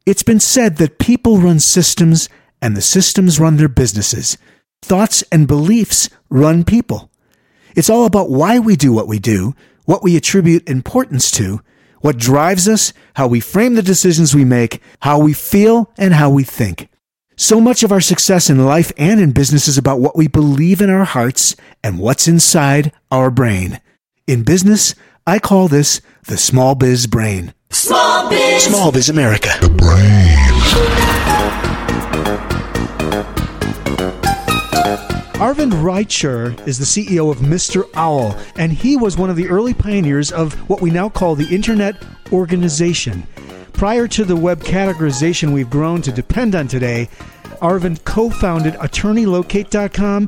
It's been said that people run systems and the systems run their businesses. Thoughts and beliefs run people. It's all about why we do, what we attribute importance to, what drives us, how we frame the decisions we make, how we feel, and how we think. So much of our success in life and in business is about what we believe in our hearts and what's inside our brain. In business, I call this the Small Biz Brain. Small Biz America. The brain. Arvind Raichur is the CEO of Mr. Owl, and he was one of the early pioneers of what we now call the Internet Organization. Prior to the web categorization we've grown to depend on today, Arvind co-founded AttorneyLocate.com,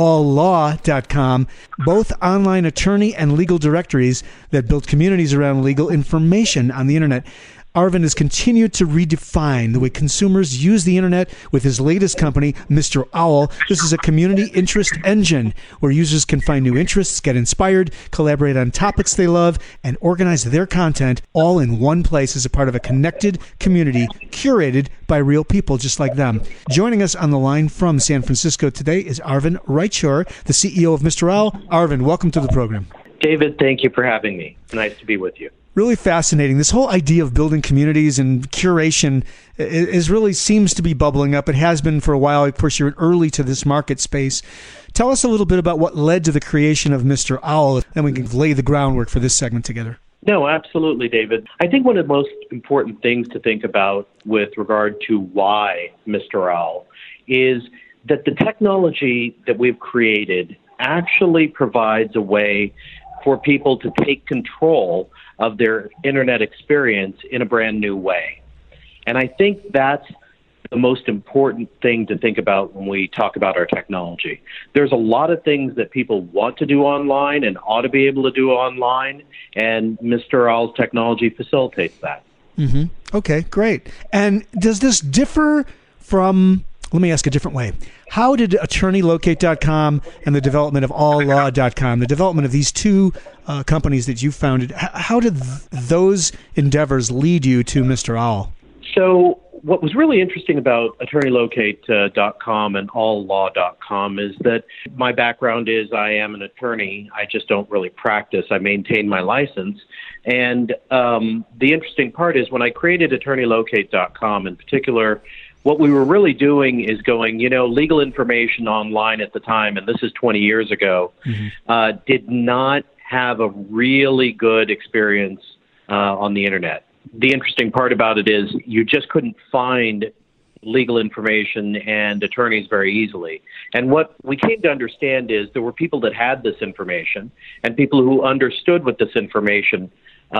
AllLaw.com, both online attorney and legal directories that build communities around legal information on the Internet. Arvind has continued to redefine the way consumers use the Internet with his latest company, Mr. Owl. This is a community interest engine where users can find new interests, get inspired, collaborate on topics they love, and organize their content all in one place as a part of a connected community curated by real people just like them. Joining us on the line from San Francisco today is Arvind Raichur, the CEO of Mr. Owl. Arvind, welcome to the program. David, thank you for having me. Nice to be with you. Really fascinating. This whole idea of building communities and curation is really seems to be bubbling up. It has been for a while. Of course, you're early to this market space. Tell us a little bit about what led to the creation of Mr. Owl, and we can lay the groundwork for this segment together. No, absolutely, David. I think one of the most important things to think about with regard to why Mr. Owl is that the technology that we've created actually provides a way for people to take control of their Internet experience in a brand new way. And I think that's the most important thing to think about when we talk about our technology. There's a lot of things that people want to do online and ought to be able to do online, and Mr. Owl's technology facilitates that. Mm-hmm. Okay, great. And does this differ from, let me ask a different way. How did AttorneyLocate.com and the development of AllLaw.com, the development of these two companies that you founded, how did those endeavors lead you to Mr. Owl? So what was really interesting about AttorneyLocate.com and AllLaw.com is that my background is I am an attorney. I just don't really practice. I maintain my license. And the interesting part is when I created AttorneyLocate.com in particular, what we were really doing is going, legal information online at the time, and this is 20 years ago, did not have a really good experience on the Internet. The interesting part about it is you just couldn't find legal information and attorneys very easily. And what we came to understand is there were people that had this information and people who understood what this information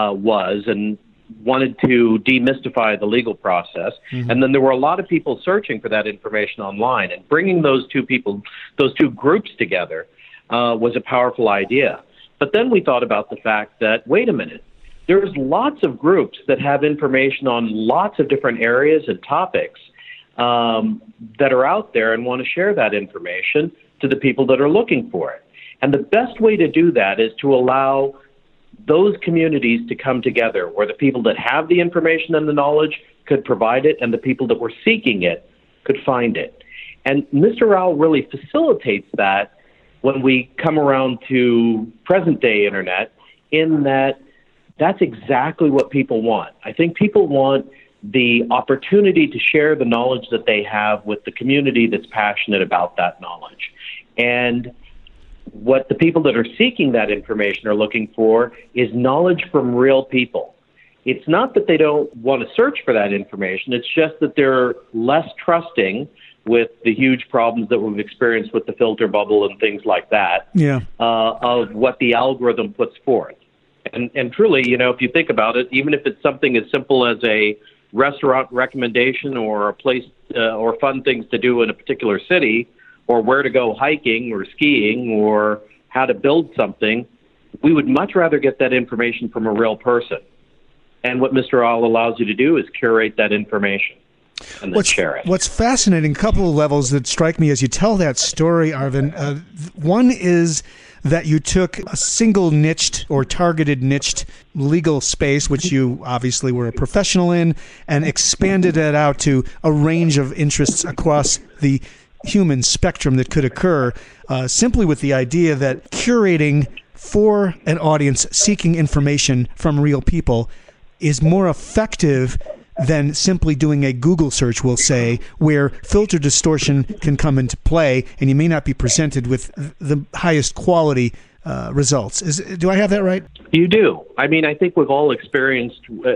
was and wanted to demystify the legal process. And then there were a lot of people searching for that information online, and bringing those two groups together was a powerful idea. But then we thought about the fact that, wait a minute, there's lots of groups that have information on lots of different areas and topics that are out there and want to share that information to the people that are looking for it. And the best way to do that is to allow those communities to come together where the people that have the information and the knowledge could provide it and the people that were seeking it could find it. And Mr. Owl really facilitates that when we come around to present-day Internet, in that that's exactly what people want. I think people want the opportunity to share the knowledge that they have with the community that's passionate about that knowledge. And what the people that are seeking that information are looking for is knowledge from real people. It's not that they don't want to search for that information. It's just that they're less trusting with the huge problems that we've experienced with the filter bubble and things like that, of what the algorithm puts forth. And truly, if you think about it, even if it's something as simple as a restaurant recommendation or a place or fun things to do in a particular city, or where to go hiking or skiing or how to build something, we would much rather get that information from a real person. And what Mr. Owl allows you to do is curate that information and then share it. What's fascinating, a couple of levels that strike me as you tell that story, Arvind. One is that you took a single niched or targeted niched legal space, which you obviously were a professional in, and expanded it out to a range of interests across the human spectrum that could occur, simply with the idea that curating for an audience seeking information from real people is more effective than simply doing a Google search, we'll say, where filter distortion can come into play and you may not be presented with the highest quality results. Do I have that right? You do. I mean, I think we've all experienced,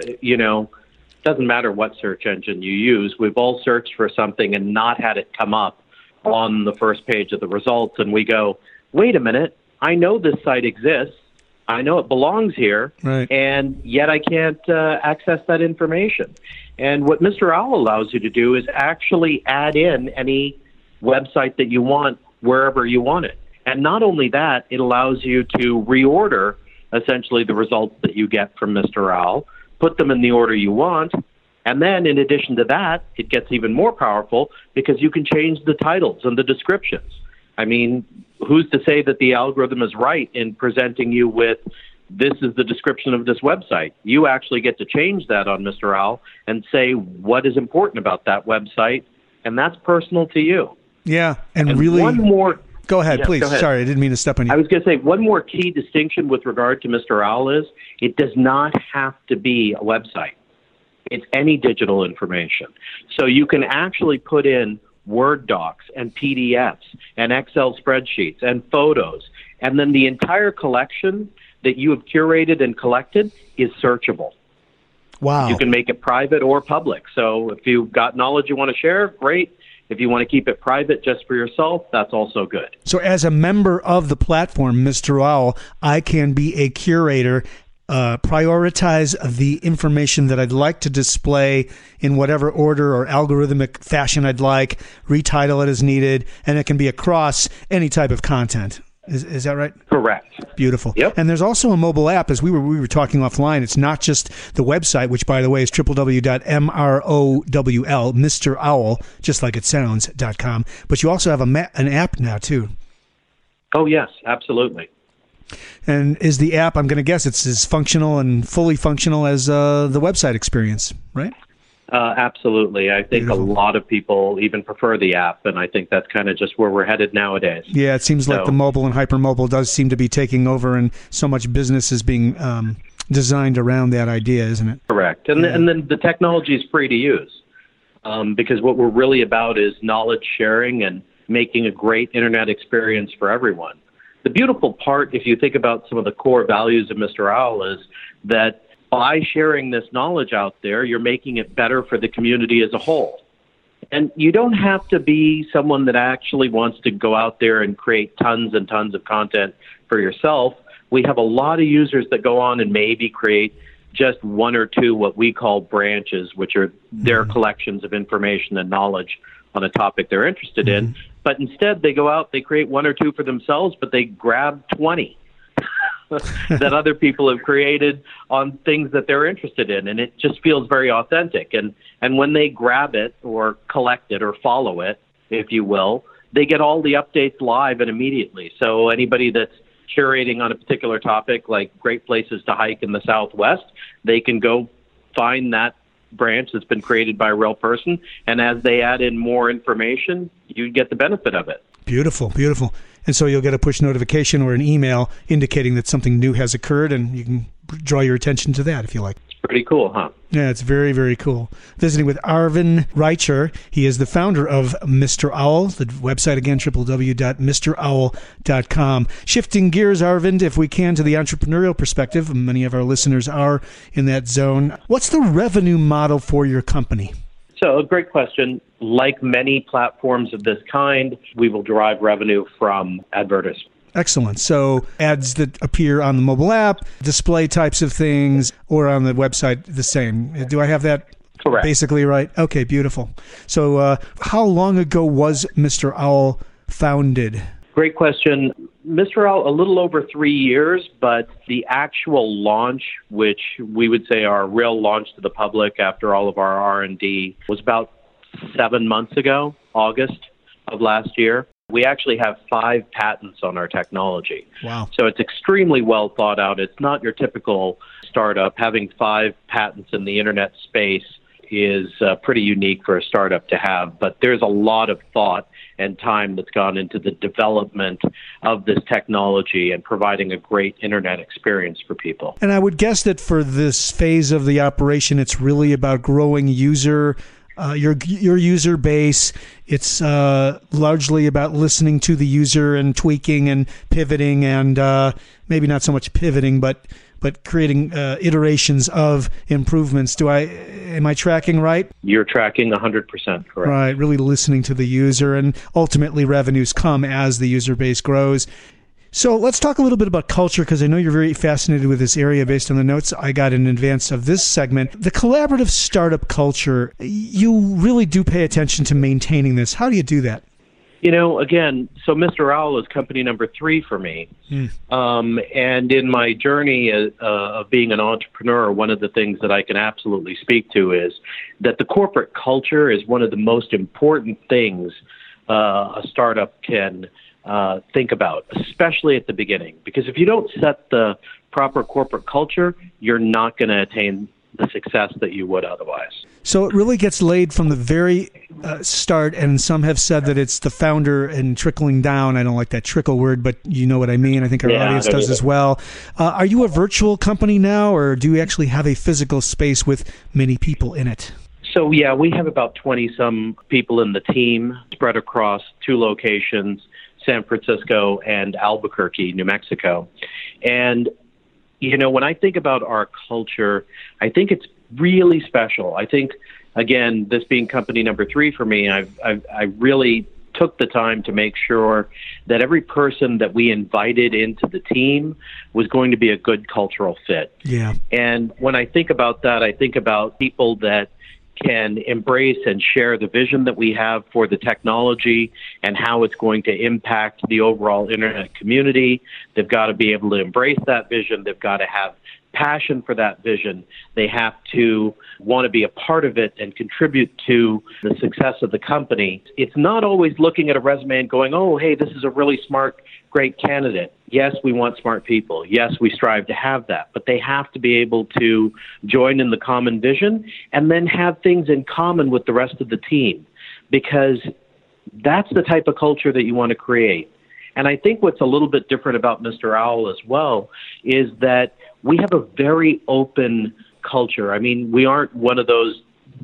doesn't matter what search engine you use, we've all searched for something and not had it come up on the first page of the results, and we go, wait a minute, I know this site exists, I know it belongs here, right, and yet I can't access that information. And what Mr. Owl allows you to do is actually add in any website that you want wherever you want it. And not only that, it allows you to reorder essentially the results that you get from Mr. Owl, put them in the order you want, and then in addition to that, it gets even more powerful because you can change the titles and the descriptions. I mean, who's to say that the algorithm is right in presenting you with, this is the description of this website? You actually get to change that on Mr. Owl and say what is important about that website, and that's personal to you. Yeah, and really... One more... Go ahead, please. Go ahead. Sorry, I didn't mean to step on you. I was going to say, one more key distinction with regard to Mr. Owl is it does not have to be a website. It's any digital information. So you can actually put in Word docs and PDFs and Excel spreadsheets and photos, and then the entire collection that you have curated and collected is searchable. Wow. You can make it private or public. So if you've got knowledge you want to share, great. If you want to keep it private just for yourself, that's also good. So as a member of the platform, Mr. Owl, I can be a curator, prioritize the information that I'd like to display in whatever order or algorithmic fashion I'd like, retitle it as needed, and it can be across any type of content. Is that right? Correct. Beautiful. Yep. And there's also a mobile app, as we were talking offline. It's not just the website, which, by the way, is www.MROWL, Mr. Owl, just like it sounds, .com. But you also have an app now, too. Oh, yes, absolutely. And is the app, I'm going to guess, it's as functional and fully functional as the website experience, right? Absolutely. I think Beautiful. A lot of people even prefer the app, and I think that's kind of just where we're headed nowadays. Yeah, it seems like the mobile and hypermobile does seem to be taking over, and so much business is being designed around that idea, isn't it? Correct. And then the technology is free to use, because what we're really about is knowledge sharing and making a great internet experience for everyone. The beautiful part, if you think about some of the core values of Mr. Owl, is that by sharing this knowledge out there, you're making it better for the community as a whole. And you don't have to be someone that actually wants to go out there and create tons and tons of content for yourself. We have a lot of users that go on and maybe create just one or two what we call branches, which are their collections of information and knowledge on a topic they're interested in. But instead, they go out, they create one or two for themselves, but they grab 20. that other people have created on things that they're interested in, and it just feels very authentic. And when they grab it or collect it or follow it, if you will, they get all the updates live and immediately. So anybody that's curating on a particular topic, like great places to hike in the Southwest, they can go find that branch that's been created by a real person, and as they add in more information, you get the benefit of it. Beautiful, beautiful. And so you'll get a push notification or an email indicating that something new has occurred, and you can draw your attention to that if you like. It's pretty cool, huh? Yeah, it's very, very cool. Visiting with Arvin Reicher. He is the founder of Mr. Owl. The website, again, www.mrowl.com. Shifting gears, Arvind, if we can, to the entrepreneurial perspective. Many of our listeners are in that zone. What's the revenue model for your company? So, a great question. Like many platforms of this kind, we will derive revenue from advertising. Excellent. So ads that appear on the mobile app, display types of things, or on the website, the same. Do I have that Correct. Basically right? Okay, beautiful. So how long ago was Mr. Owl founded? Great question. Mr. Owl, a little over 3 years, but the actual launch, which we would say our real launch to the public after all of our R&D, was about 7 months ago, August of last year. We actually have 5 patents on our technology. Wow. So it's extremely well thought out. It's not your typical startup. Having 5 patents in the internet space is pretty unique for a startup to have, but there's a lot of thought and time that's gone into the development of this technology and providing a great internet experience for people. And I would guess that for this phase of the operation, it's really about growing your user base. It's largely about listening to the user and tweaking and pivoting, and maybe not so much pivoting, but creating iterations of improvements. Am I tracking right? You're tracking 100% correct. Right, really listening to the user, and ultimately revenues come as the user base grows. So let's talk a little bit about culture, because I know you're very fascinated with this area based on the notes I got in advance of this segment. The collaborative startup culture, you really do pay attention to maintaining this. How do you do that? Again, so Mr. Owl is company number 3 for me. And in my journey of being an entrepreneur, one of the things that I can absolutely speak to is that the corporate culture is one of the most important things a startup can think about, especially at the beginning. Because if you don't set the proper corporate culture, you're not going to attain the success that you would otherwise. So it really gets laid from the very start, and some have said that it's the founder and trickling down. I don't like that trickle word, but you know what I mean. I think our audience does as well. Are you a virtual company now, or do you actually have a physical space with many people in it? So, we have about 20-some people in the team spread across 2 locations, San Francisco and Albuquerque, New Mexico. And when I think about our culture, I think it's really special. I think, again, this being company number 3 for me, I really took the time to make sure that every person that we invited into the team was going to be a good cultural fit. Yeah. And when I think about that, I think about people that can embrace and share the vision that we have for the technology and how it's going to impact the overall internet community. They've got to be able to embrace that vision. They've got to have passion for that vision. They have to want to be a part of it and contribute to the success of the company. It's not always looking at a resume and going, oh, hey, this is a really smart, great candidate. Yes, we want smart people. Yes, we strive to have that. But they have to be able to join in the common vision and then have things in common with the rest of the team, because that's the type of culture that you want to create. And I think what's a little bit different about Mr. Owl as well is that we have a very open culture. I mean, we aren't one of those,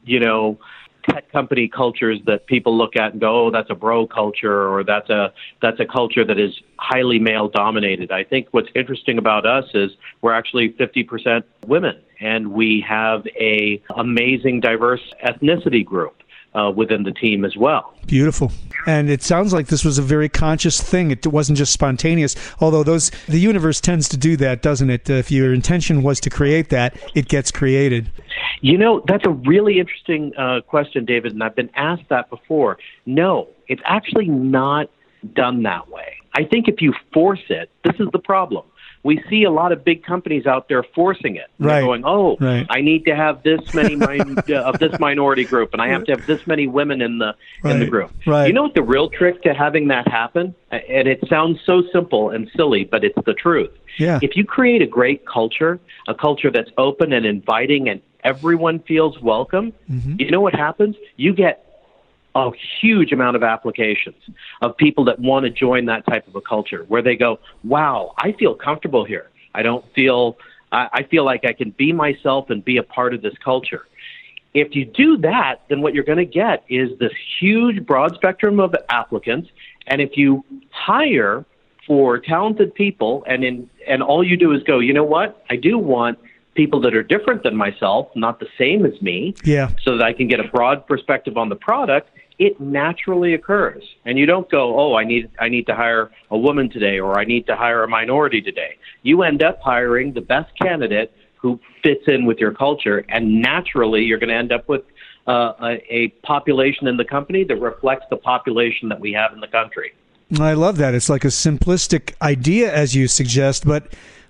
tech company cultures that people look at and go, oh, that's a bro culture, or that's a culture that is highly male dominated. I think what's interesting about us is we're actually 50% women, and we have a amazing diverse ethnicity group within the team as well. Beautiful. And it sounds like this was a very conscious thing. It wasn't just spontaneous, although the universe tends to do that, doesn't it? If your intention was to create that, it gets created. That's a really interesting question, David, and I've been asked that before. No, it's actually not done that way. I think if you force it, this is the problem. We see a lot of big companies out there forcing it. Right. They're going, right. I need to have this many of this minority group, and I have to have this many women in the group. Right. You know what the real trick to having that happen? And it sounds so simple and silly, but it's the truth. Yeah. If you create a great culture, a culture that's open and inviting, and everyone feels welcome, you know what happens? You get a huge amount of applications of people that want to join that type of a culture where they go, wow, I feel comfortable here. I feel like I can be myself and be a part of this culture. If you do that, then what you're going to get is this huge broad spectrum of applicants. And if you hire for talented people and all you do is go, you know what, I do want people that are different than myself, not the same as me, so that I can get a broad perspective on the product, it naturally occurs. And you don't go, oh, I need to hire a woman today, or I need to hire a minority today. You end up hiring the best candidate who fits in with your culture, and naturally you're going to end up with a population in the company that reflects the population that we have in the country. I love that. It's like a simplistic idea, as you suggest, but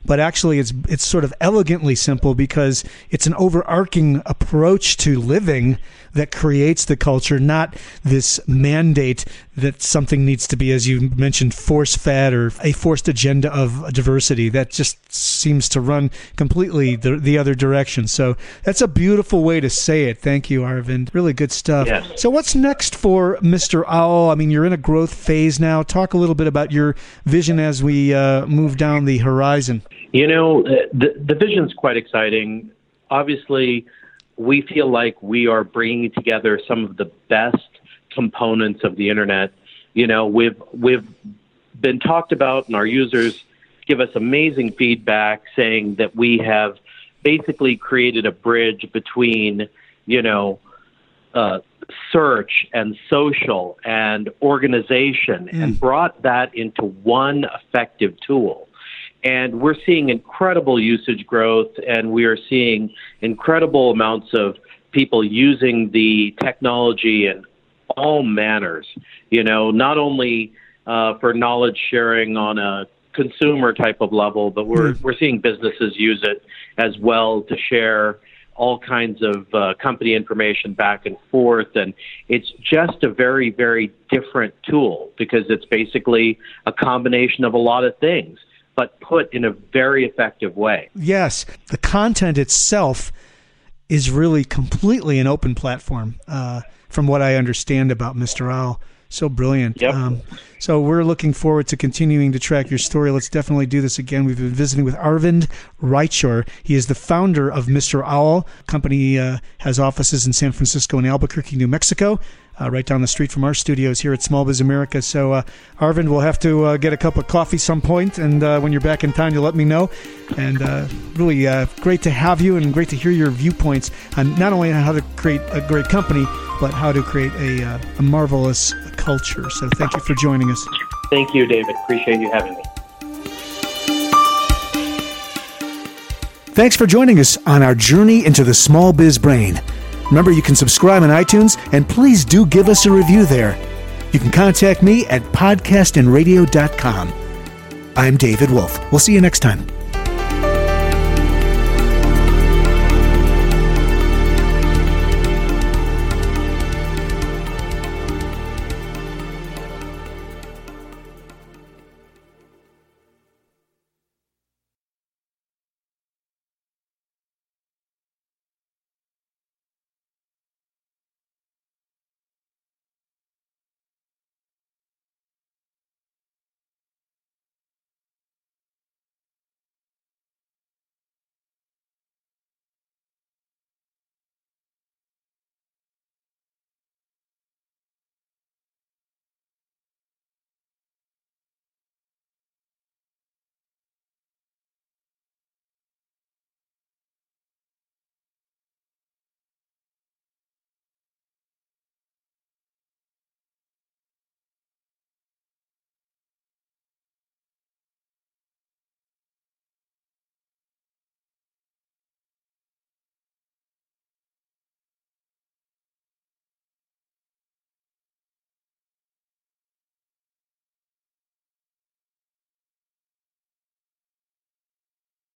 but actually it's sort of elegantly simple because it's an overarching approach to living that creates the culture, not this mandate that something needs to be, as you mentioned, force-fed or a forced agenda of diversity. That just seems to run completely the other direction. So that's a beautiful way to say it. Thank you, Arvind. Really good stuff. Yes. So what's next for Mr. Owl? I mean, you're in a growth phase now. Talk a little bit about your vision as we move down the horizon. You know, the vision's quite exciting. Obviously, we feel like we are bringing together some of the best components of the internet. You know, we've been talked about, and our users give us amazing feedback saying that we have basically created a bridge between, search and social and organization and brought that into one effective tool. And we're seeing incredible usage growth, and we are seeing incredible amounts of people using the technology in all manners, not only for knowledge sharing on a consumer type of level, but we're seeing businesses use it as well to share all kinds of company information back and forth. And it's just a very, very different tool because it's basically a combination of a lot of things, but put in a very effective way. Yes, the content itself is really completely an open platform, from what I understand about Mr. Owl. So brilliant. Yep. So we're looking forward to continuing to track your story. Let's definitely do this again. We've been visiting with Arvind Raichur. He is the founder of Mr. Owl. Company has offices in San Francisco and Albuquerque, New Mexico, right down the street from our studios here at Small Biz America. So, Arvind, we'll have to get a cup of coffee some point, and when you're back in town, you'll let me know. And really great to have you, and great to hear your viewpoints on not only how to create a great company, but how to create a marvelous culture. So thank you for joining us. Thank you, David. Appreciate you having me. Thanks for joining us on our journey into the small biz brain. Remember, you can subscribe on iTunes, and please do give us a review there. You can contact me at podcastinradio.com. I'm David Wolf. We'll see you next time.